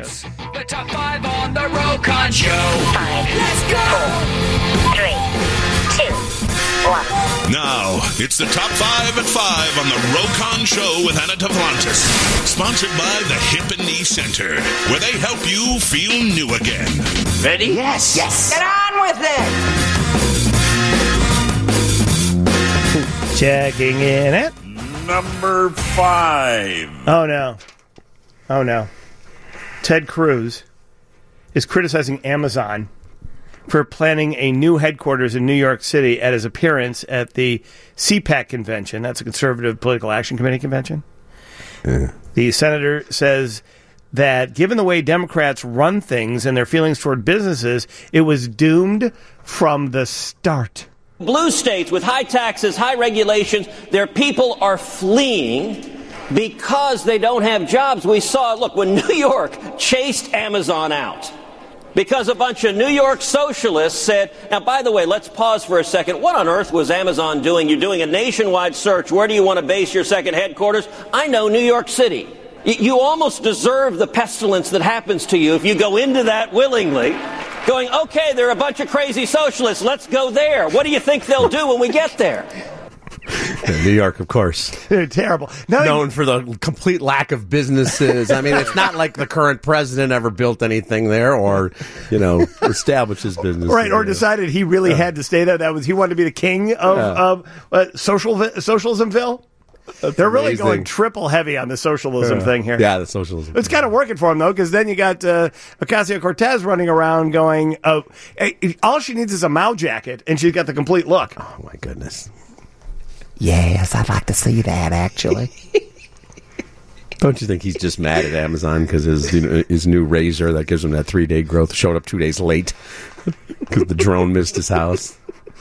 It's the Top 5 on the Rokon Show. 5, Let's go! 4, 3, 2, 1. Now, it's the Top 5 at 5 on the Rokon Show with Anna Tavlantis. Sponsored by the Hip and Knee Center, where they help you feel new again. Ready? Yes. Get on with it! Checking in at Number 5. Oh no. Ted Cruz is criticizing Amazon for planning a new headquarters in New York City at his appearance at the CPAC convention. That's a Conservative Political Action Committee convention. The senator says that given the way Democrats run things and their feelings toward businesses, it was doomed from the start. Blue states with high taxes, high regulations, their people are fleeing because they don't have jobs. We saw, look, when New York chased Amazon out because a bunch of New York socialists said, now, by the way, let's pause for a second. What on earth was Amazon doing? You're doing a nationwide search. Where do you want to base your second headquarters? I know, New York City. You almost deserve the pestilence that happens to you if you go into that willingly. Going, okay, there are a bunch of crazy socialists. Let's go there. What do you think they'll do when we get there? New York, of course. They're terrible. Known for the complete lack of businesses. I mean, it's not like the current president ever built anything there or, established his business. Right, there, or decided he really had to stay there. He wanted to be the king of Socialismville. They're really going triple heavy on the socialism thing here. Yeah, the socialism. It's kind of working for him, though, because then you got Ocasio-Cortez running around going, all she needs is a Mao jacket, and she's got the complete look. Oh, my goodness. Yes, I'd like to see that, actually. Don't you think he's just mad at Amazon because his new razor that gives him that 3-day growth showed up 2 days late because the drone missed his house?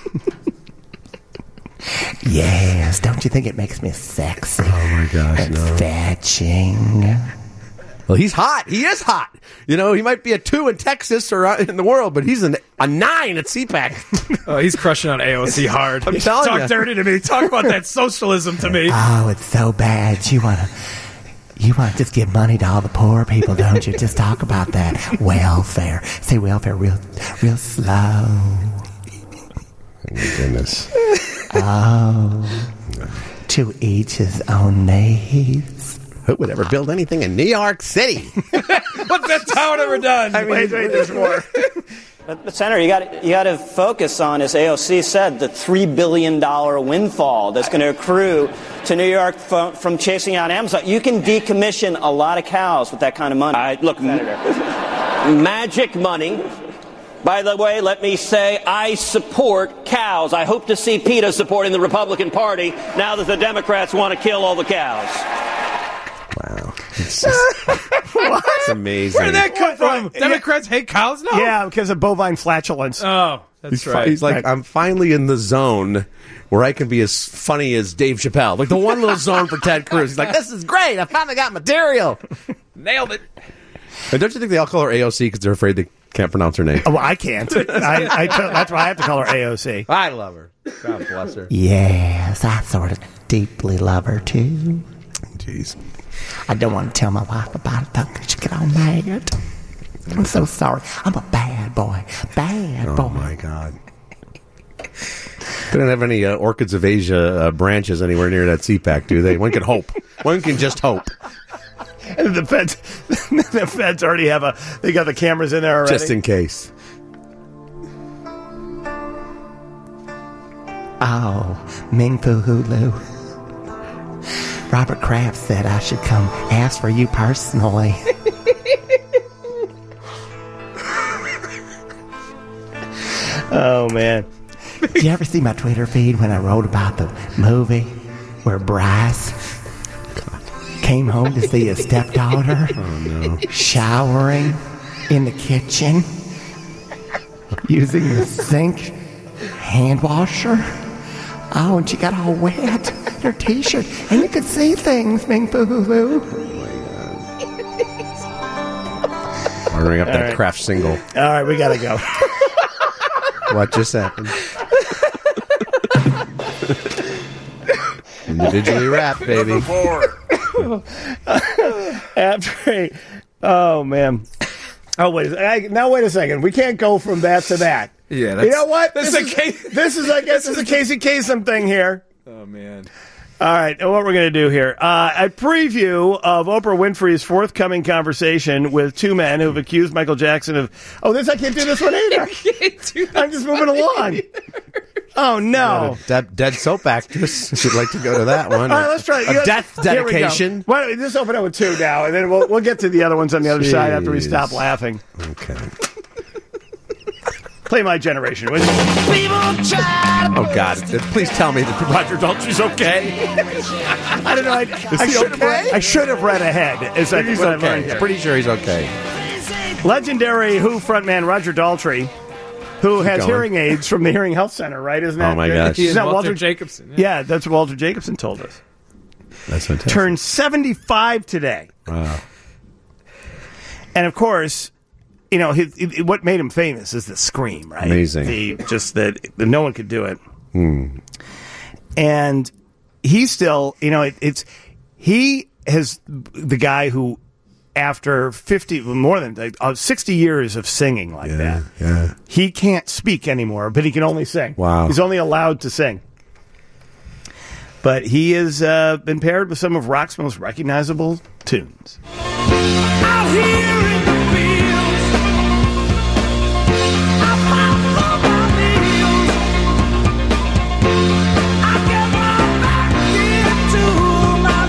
Yes, don't you think it makes me sexy? Oh, my gosh, and no. fetching. Well, he's hot. He is hot. He might be a 2 in Texas or in the world, but he's a 9 at CPAC. Oh, he's crushing on AOC hard. I'm telling you. Talk dirty to me. Talk about that socialism to me. Oh, it's so bad. You want to just give money to all the poor people, don't you? Just talk about that. Welfare. Say welfare real slow. Oh, my goodness. Oh, to each his own needs. Who would ever build anything in New York City? What's that town ever done? Wait, there's more. But Senator, you got to focus on, as AOC said, the $3 billion windfall that's going to accrue to New York from chasing out Amazon. You can decommission a lot of cows with that kind of money. Look, magic money. By the way, let me say I support cows. I hope to see PETA supporting the Republican Party now that the Democrats want to kill all the cows. Wow. It's amazing. Where did that come from? Democrats hate cows now? Yeah, because of bovine flatulence. Oh, that's right. He's like, I'm finally in the zone where I can be as funny as Dave Chappelle. Like the one little zone for Ted Cruz. He's like, this is great. I finally got material. Nailed it. And don't you think they all call her AOC because they're afraid they can't pronounce her name? Oh, well, I can't. That's why I have to call her AOC. I love her. God bless her. Yes, I sort of deeply love her, too. Jeez. I don't want to tell my wife about it, though, because she'll get all mad. I'm so sorry. I'm a bad boy. Bad boy. Oh, my God. They don't have any Orchids of Asia branches anywhere near that CPAC, do they? One can hope. One can just hope. And the feds already they got the cameras in there already. Just in case. Oh, Ming Fu Hulu. Robert Kraft said I should come ask for you personally. Oh, man. Did you ever see my Twitter feed when I wrote about the movie where Bryce came home to see his stepdaughter showering in the kitchen using the sink hand washer? Oh, and she got all wet in her t-shirt, and you could see things, Ming Fu Hulu. Ordering up that Kraft single. All right, we got to go. What just happened? Individually wrapped, baby. After Oh, man. Oh, wait a second. We can't go from that to that. Yeah, that's, you know what? This is I guess, this is a Casey Kasem thing here. Oh, man. All right, what we're going to do here. A preview of Oprah Winfrey's forthcoming conversation with two men who have accused Michael Jackson of... Oh, I can't do this one either. I'm just moving along. Oh, no. Dead soap actress. If you'd like to go to that one. All right, let's try a death dedication. Why don't we just open up with two now, and then we'll get to the other ones on the other side after we stop laughing. Okay. Play My Generation, will you? Oh, God. Please tell me that Roger Daltrey's okay. I don't know. I should have read ahead. Is that he's what I okay. learned here. I'm pretty sure he's okay. Legendary Who frontman Roger Daltrey, who has hearing aids from the Hearing Health Center, right? Isn't that? Oh, my gosh. Isn't that Walter Jacobson. Yeah, that's what Walter Jacobson told us. That's fantastic. Turned 75 today. Wow. And, of course... You know, what made him famous is the scream, right? Amazing. Just that no one could do it. And he's still, he has the guy who, after 60 years of singing like that, he can't speak anymore, but he can only sing. Wow. He's only allowed to sing. But he has been paired with some of rock's most recognizable tunes. Out here in the fields, I fight for my meals. I get my back into my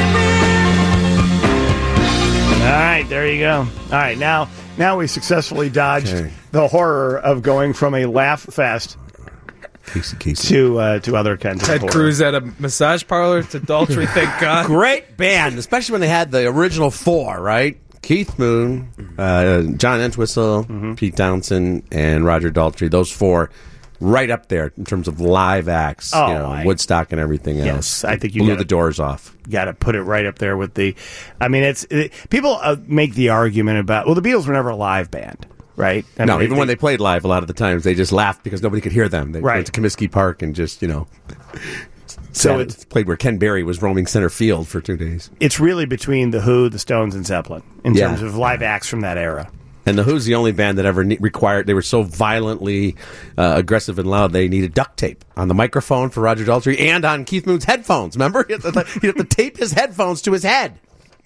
living. All right, there you go. All right, now we successfully dodged the horror of going from a laugh fest to other kinds of Ted horror. Cruz at a massage parlor to Daltrey, thank God. Great band, especially when they had the original four, right? Keith Moon, John Entwistle, Pete Townsend, and Roger Daltrey. Those four right up there in terms of live acts, Woodstock and everything else. Yes, I think you blew the doors off. Got to put it right up there with the... I mean, people make the argument about... Well, the Beatles were never a live band. Right? Even when they played live, a lot of the times they just laughed because nobody could hear them. They went to Comiskey Park and just, so it's played where Ken Berry was roaming center field for 2 days. It's really between The Who, the Stones, and Zeppelin in terms of live acts from that era. And The Who's the only band that ever required, they were so violently aggressive and loud, they needed duct tape on the microphone for Roger Daltrey and on Keith Moon's headphones. Remember? He had to tape his headphones to his head.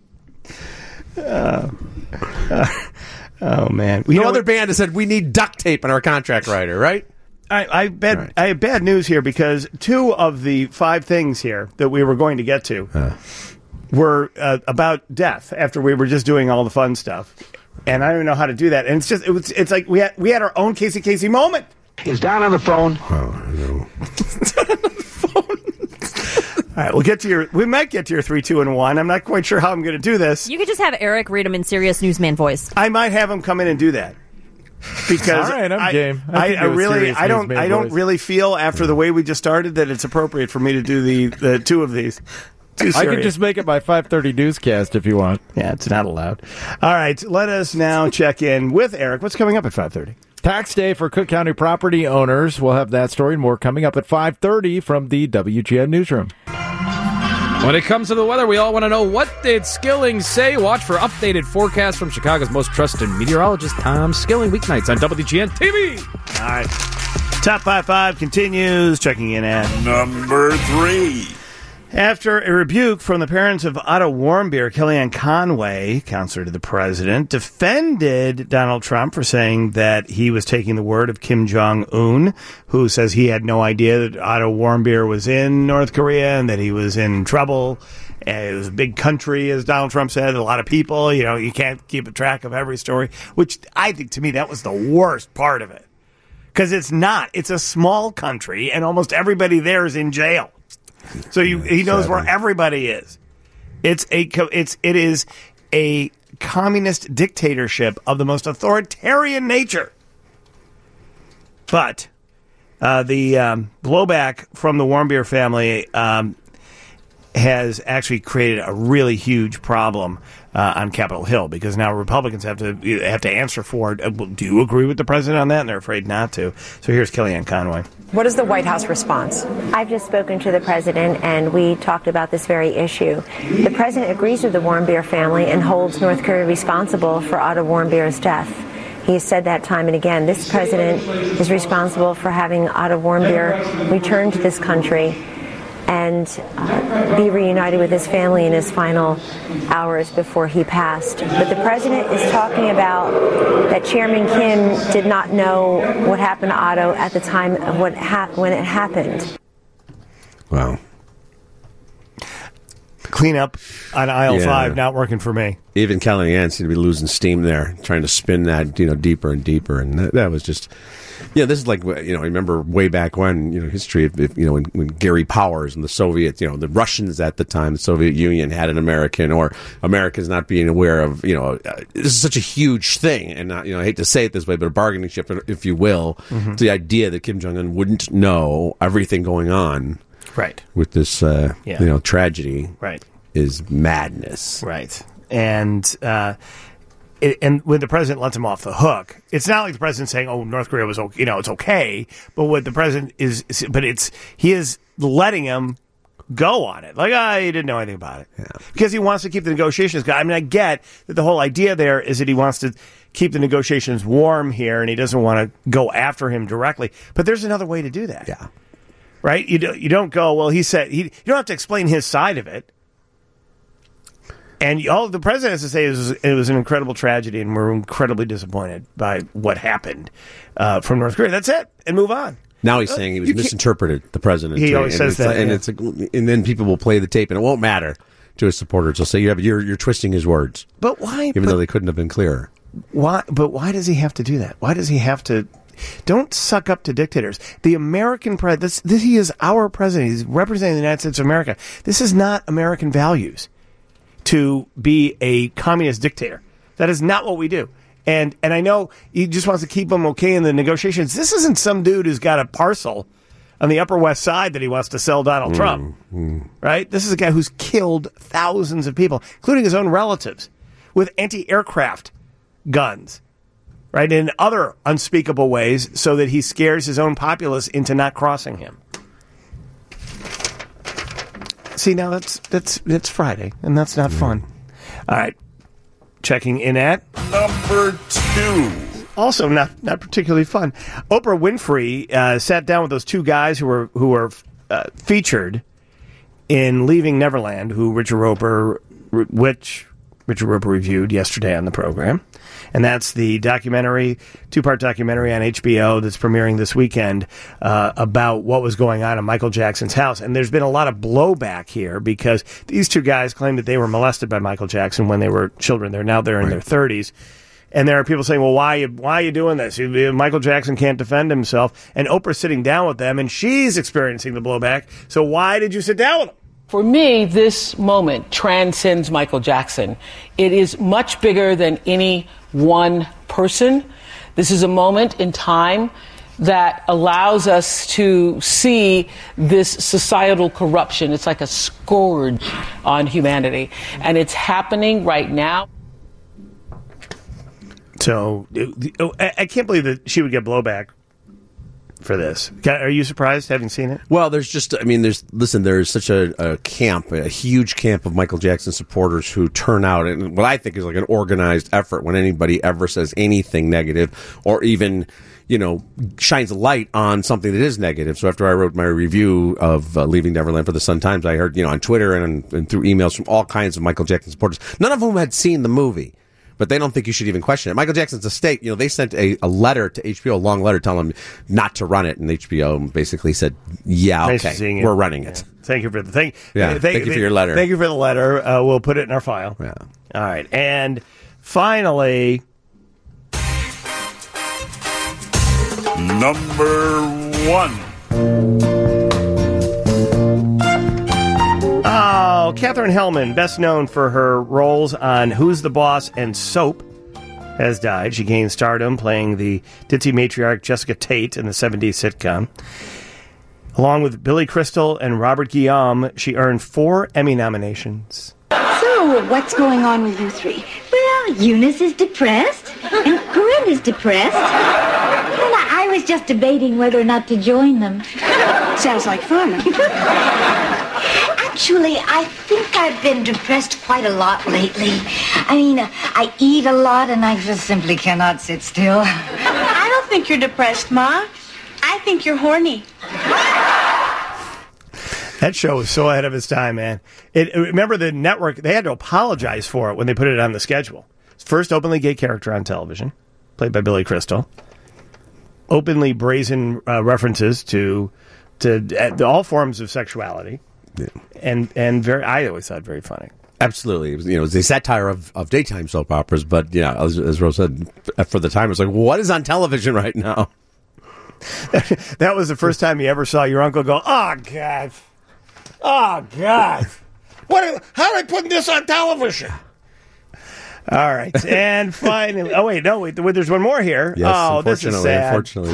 Oh, man. No other band has said, we need duct tape in our contract writer, right? I have bad news here because two of the 5 things here that we were going to get to were about death after we were just doing all the fun stuff. And I don't even know how to do that. And it's like we had our own Casey moment. He's down on the phone. Oh, no. All right, we might get to your 3, 2, and 1. I'm not quite sure how I'm going to do this. You could just have Eric read them in serious newsman voice. I might have him come in and do that. Because all right, I'm game. I don't really feel after the way we just started that it's appropriate for me to do the 2 of these. I can just make it my 5:30 newscast if you want. Yeah, it's not allowed. All right, let us now check in with Eric. What's coming up at 5:30? Tax day for Cook County property owners. We'll have that story and more coming up at 5:30 from the WGN Newsroom. When it comes to the weather, we all want to know, what did Skilling say? Watch for updated forecasts from Chicago's most trusted meteorologist, Tom Skilling, weeknights on WGN TV. All right. Top 5 continues. Checking in at number 3. After a rebuke from the parents of Otto Warmbier, Kellyanne Conway, counselor to the president, defended Donald Trump for saying that he was taking the word of Kim Jong-un, who says he had no idea that Otto Warmbier was in North Korea and that he was in trouble. It was a big country, as Donald Trump said, a lot of people. You can't keep a track of every story, which I think, to me, that was the worst part of it. Because it's not. It's a small country, and almost everybody there is in jail. So he knows where everybody is. It is a communist dictatorship of the most authoritarian nature. But the blowback from the Warmbier family has actually created a really huge problem on Capitol Hill, because now Republicans have to answer for it. Do you agree with the president on that? And they're afraid not to. So here's Kellyanne Conway. What is the White House response? I've just spoken to the president, and we talked about this very issue. The president agrees with the Warmbier family and holds North Korea responsible for Otto Warmbier's death. He has said that time and again. This president is responsible for having Otto Warmbier return to this country and be reunited with his family in his final hours before he passed. But the president is talking about that Chairman Kim did not know what happened to Otto at the time of when it happened. Wow. Cleanup on aisle 5 not working for me. Even Kellyanne seemed to be losing steam there, trying to spin that deeper and deeper, and that was just. Yeah, this is like, I remember way back when, history, when Gary Powers and the Soviets, the Russians at the time, the Soviet Union had an American, or Americans not being aware of, this is such a huge thing. And, I hate to say it this way, but a bargaining chip, if you will, the idea that Kim Jong-un wouldn't know everything going on with this, tragedy is madness. Right. And when the president lets him off the hook, it's not like the president saying, "Oh, North Korea was, it's okay." But what the president he is letting him go on it, like, he didn't know anything about it, because he wants to keep the negotiations going. I mean, I get that the whole idea there is that he wants to keep the negotiations warm here, and he doesn't want to go after him directly. But there's another way to do that, right? You don't go, well, he said you don't have to explain his side of it. And all the president has to say is it was an incredible tragedy, and we're incredibly disappointed by what happened from North Korea. That's it, and move on. Now he's saying he was misinterpreted, the president. He always says that. And and then people will play the tape, and it won't matter to his supporters. They'll say you're twisting his words. But why? Even though they couldn't have been clearer. Why? But why does he have to do that? Why does he have to? Don't suck up to dictators. The American president, he is our president. He's representing the United States of America. This is not American values to be a communist dictator. That is not what we do. And I know he just wants to keep them okay in the negotiations. This isn't some dude who's got a parcel on the Upper West Side that he wants to sell Donald Trump. Right? This is a guy who's killed thousands of people, including his own relatives, with anti-aircraft guns. Right? In other unspeakable ways, so that he scares his own populace into not crossing him. See, now that's Friday, and that's not fun. All right. Checking in at number 2. Also not particularly fun. Oprah Winfrey sat down with those two guys who were featured in Leaving Neverland, who Richard Roeper reviewed yesterday on the program. And that's the documentary, 2-part documentary on HBO that's premiering this weekend about what was going on in Michael Jackson's house. And there's been a lot of blowback here because these two guys claim that they were molested by Michael Jackson when they were children. They're in their 30s. And there are people saying, well, why are you doing this? Michael Jackson can't defend himself. And Oprah's sitting down with them, and she's experiencing the blowback. So why did you sit down with them? For me, this moment transcends Michael Jackson. It is much bigger than any one person. This is a moment in time that allows us to see this societal corruption. It's like a scourge on humanity. And it's happening right now. So I can't believe that she would get blowback for this. Are you surprised having seen it? Well, there's such a camp, a huge camp of Michael Jackson supporters who turn out, and what I think is like an organized effort when anybody ever says anything negative or even, shines a light on something that is negative. So after I wrote my review of Leaving Neverland for the Sun-Times, I heard, on Twitter and through emails from all kinds of Michael Jackson supporters, none of whom had seen the movie. But they don't think you should even question it. Michael Jackson's estate, they sent a letter to HBO, a long letter telling them not to run it. And HBO basically said, yeah, okay, we're running it. Yeah. Thank you for thank you for your letter. Thank you for the letter. We'll put it in our file. Yeah. All right. And finally, number 1. Oh, Katherine Hellman, best known for her roles on Who's the Boss and Soap, has died. She gained stardom playing the ditzy matriarch Jessica Tate in the 70s sitcom. Along with Billy Crystal and Robert Guillaume, she earned 4 Emmy nominations. So, what's going on with you three? Well, Eunice is depressed, and Corinne is depressed. And I was just debating whether or not to join them. Sounds like fun. Actually, I think I've been depressed quite a lot lately. I mean, I eat a lot, and I just simply cannot sit still. I don't think you're depressed, Ma. I think you're horny. That show was so ahead of its time, man. Remember the network, they had to apologize for it when they put it on the schedule. First openly gay character on television, played by Billy Crystal. Openly brazen references to all forms of sexuality. Yeah. And I always thought very funny. Absolutely. It was a satire of daytime soap operas, but yeah, as Rose said, for the time, it was like, what is on television right now? That was the first time you ever saw your uncle go, oh, God. Oh, God. How are they putting this on television? All right. And finally, wait, there's one more here. Yes, this is sad. Unfortunately,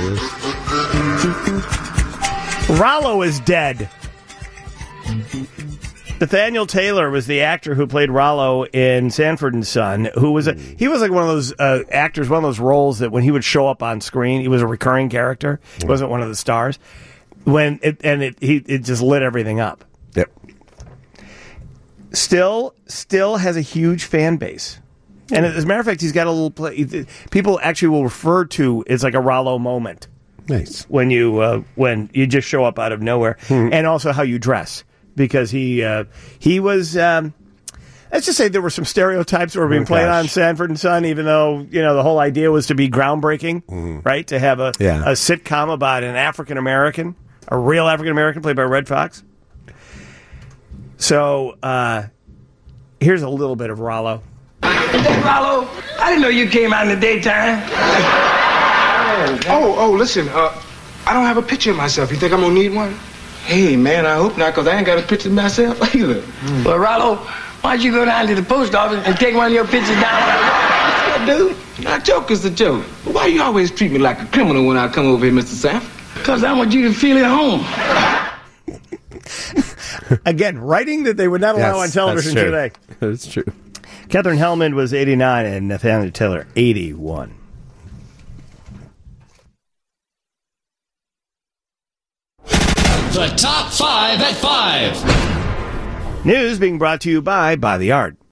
yes. Rollo is dead. Nathaniel Taylor was the actor who played Rollo in Sanford and Son, who was he was like one of those actors, one of those roles that when he would show up on screen, he was a recurring character. He wasn't one of the stars. It just lit everything up. Yep. Still has a huge fan base. And as a matter of fact, he's got a little people actually will refer to it's like a Rollo moment. Nice. When you just show up out of nowhere. And also how you dress. Because he was let's just say there were some stereotypes that were being played on Sanford and Son, even though the whole idea was to be groundbreaking, right? To have a sitcom about an African American, a real African American played by Red Fox. So here's a little bit of Rollo. Hey, Rollo, I didn't know you came out in the daytime. Listen, I don't have a picture of myself. You think I'm gonna need one? Hey, man, I hope not, because I ain't got a picture of myself either. Well, Rollo, why don't you go down to the post office and take one of your pictures down? Dude, a joke is a joke. But why you always treat me like a criminal when I come over here, Mr. Sanford? Because I want you to feel at home. Again, writing that they would not allow on television today. That's true. Katherine Hellman was 89 and Nathaniel Taylor 81. The Top 5 at 5. News being brought to you by the Art.